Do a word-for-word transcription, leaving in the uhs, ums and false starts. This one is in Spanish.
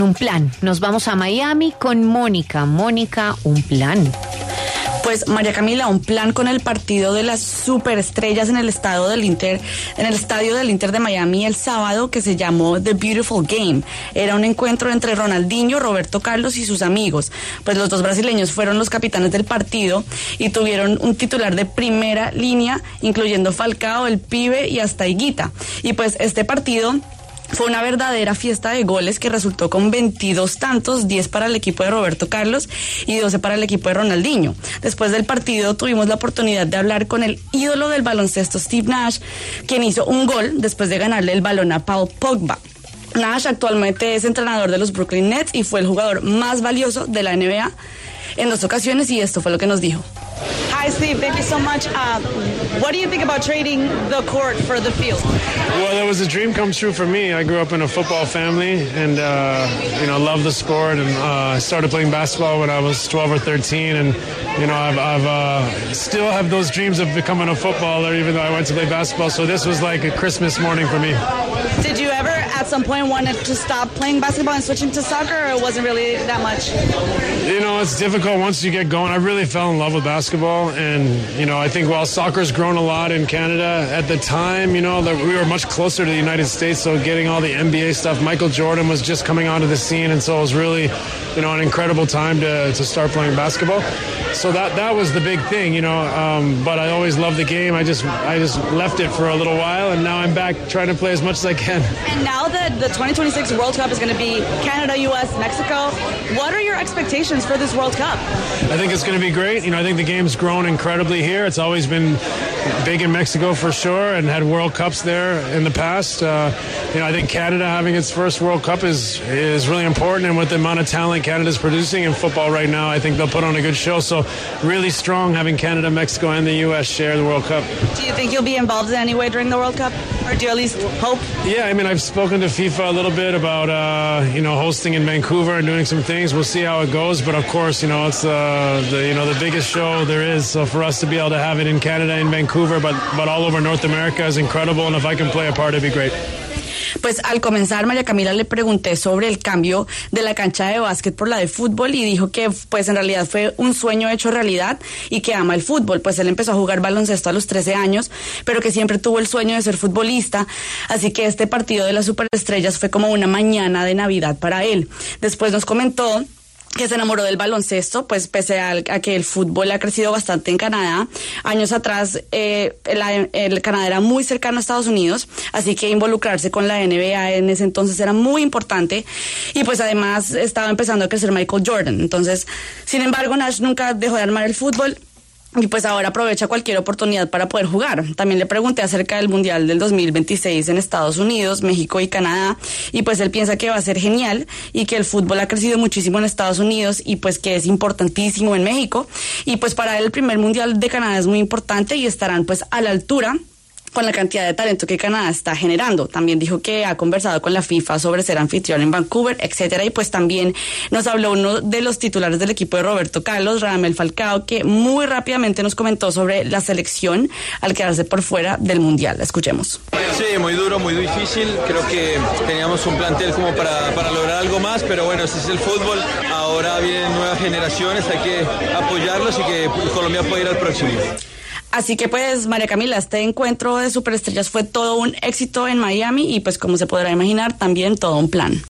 Un plan. Nos vamos a Miami con Mónica. Mónica, un plan. Pues María Camila, un plan con el partido de las superestrellas en el estadio del Inter, en el estadio del Inter de Miami el sábado, que se llamó The Beautiful Game. Era un encuentro entre Ronaldinho, Roberto Carlos y sus amigos. Pues los dos brasileños fueron los capitanes del partido y tuvieron un titular de primera línea, incluyendo Falcao, el Pibe y hasta Higuita. Y pues este partido fue una verdadera fiesta de goles que resultó con veintidós tantos, diez para el equipo de Roberto Carlos y doce para el equipo de Ronaldinho. Después del partido tuvimos la oportunidad de hablar con el ídolo del baloncesto, Steve Nash, quien hizo un gol después de ganarle el balón a Paul Pogba. Nash actualmente es entrenador de los Brooklyn Nets y fue el jugador más valioso de la N B A en dos ocasiones, y esto fue lo que nos dijo. Hi, Steve. Thank you so much. Uh, what do you think about trading the court for the field? Well, it was a dream come true for me. I grew up in a football family and, uh, you know, love the sport. And uh, I started playing basketball when I was twelve or thirteen. And, you know, I've, I've uh, still have those dreams of becoming a footballer, even though I went to play basketball. So this was like a Christmas morning for me. Did you ever, at some point, want to stop playing basketball and switching to soccer, or it wasn't really that much? You know, it's difficult once you get going. I really fell in love with basketball. And, you know, I think while soccer's grown a lot in Canada, at the time, you know, that we were much closer to the United States. So getting all the N B A stuff, Michael Jordan was just coming onto the scene. And so it was really, you know, an incredible time to, to start playing basketball. So that that was the big thing, you know. Um, but I always loved the game. I just I just left it for a little while, and now I'm back trying to play as much as I can. And now that the twenty twenty-six World Cup is going to be Canada, U S, Mexico, what are your expectations for this World Cup? I think it's going to be great. You know, I think the game's grown incredibly here. It's always been big in Mexico for sure, and had World Cups there in the past. Uh, you know, I think Canada having its first World Cup is is really important, and with the amount of talent Canada's producing in football right now, I think they'll put on a good show. So really strong having Canada, Mexico, and the U S share the World Cup. Do you think you'll be involved in any way during the World Cup, or do you at least hope? Yeah, I mean, I've spoken to FIFA a little bit about uh, you know, hosting in Vancouver and doing some things. We'll see how it goes, but of course, you know, it's uh, the you know the biggest show there is. So for us to be able to have it in Canada, in Vancouver, but but all over North America is incredible, and if I can play a part, it'd be great. Pues al comenzar, María Camila, le pregunté sobre el cambio de la cancha de básquet por la de fútbol y dijo que pues en realidad fue un sueño hecho realidad y que ama el fútbol. Pues él empezó a jugar baloncesto a los trece años, pero que siempre tuvo el sueño de ser futbolista, así que este partido de las superestrellas fue como una mañana de Navidad para él. Después nos comentó que se enamoró del baloncesto, pues pese a, a que el fútbol ha crecido bastante en Canadá. Años atrás, eh, el, el Canadá era muy cercano a Estados Unidos, así que involucrarse con la N B A en ese entonces era muy importante, y pues además estaba empezando a crecer Michael Jordan. Entonces, sin embargo, Nash nunca dejó de amar el fútbol, y pues ahora aprovecha cualquier oportunidad para poder jugar. También le pregunté acerca del Mundial del dos mil veintiséis en Estados Unidos, México y Canadá, y pues él piensa que va a ser genial y que el fútbol ha crecido muchísimo en Estados Unidos y pues que es importantísimo en México, y pues para él el primer Mundial de Canadá es muy importante y estarán pues a la altura con la cantidad de talento que Canadá está generando. También dijo que ha conversado con la FIFA sobre ser anfitrión en Vancouver, etcétera, y pues también nos habló uno de los titulares del equipo de Roberto Carlos, Radamel Falcao, que muy rápidamente nos comentó sobre la selección al quedarse por fuera del Mundial. Escuchemos. Sí, muy duro, muy difícil. Creo que teníamos un plantel como para, para lograr algo más, pero bueno, ese es el fútbol. Ahora vienen nuevas generaciones, hay que apoyarlos y que Colombia pueda ir al próximo. Así que pues, María Camila, este encuentro de superestrellas fue todo un éxito en Miami y pues como se podrá imaginar, también todo un plan.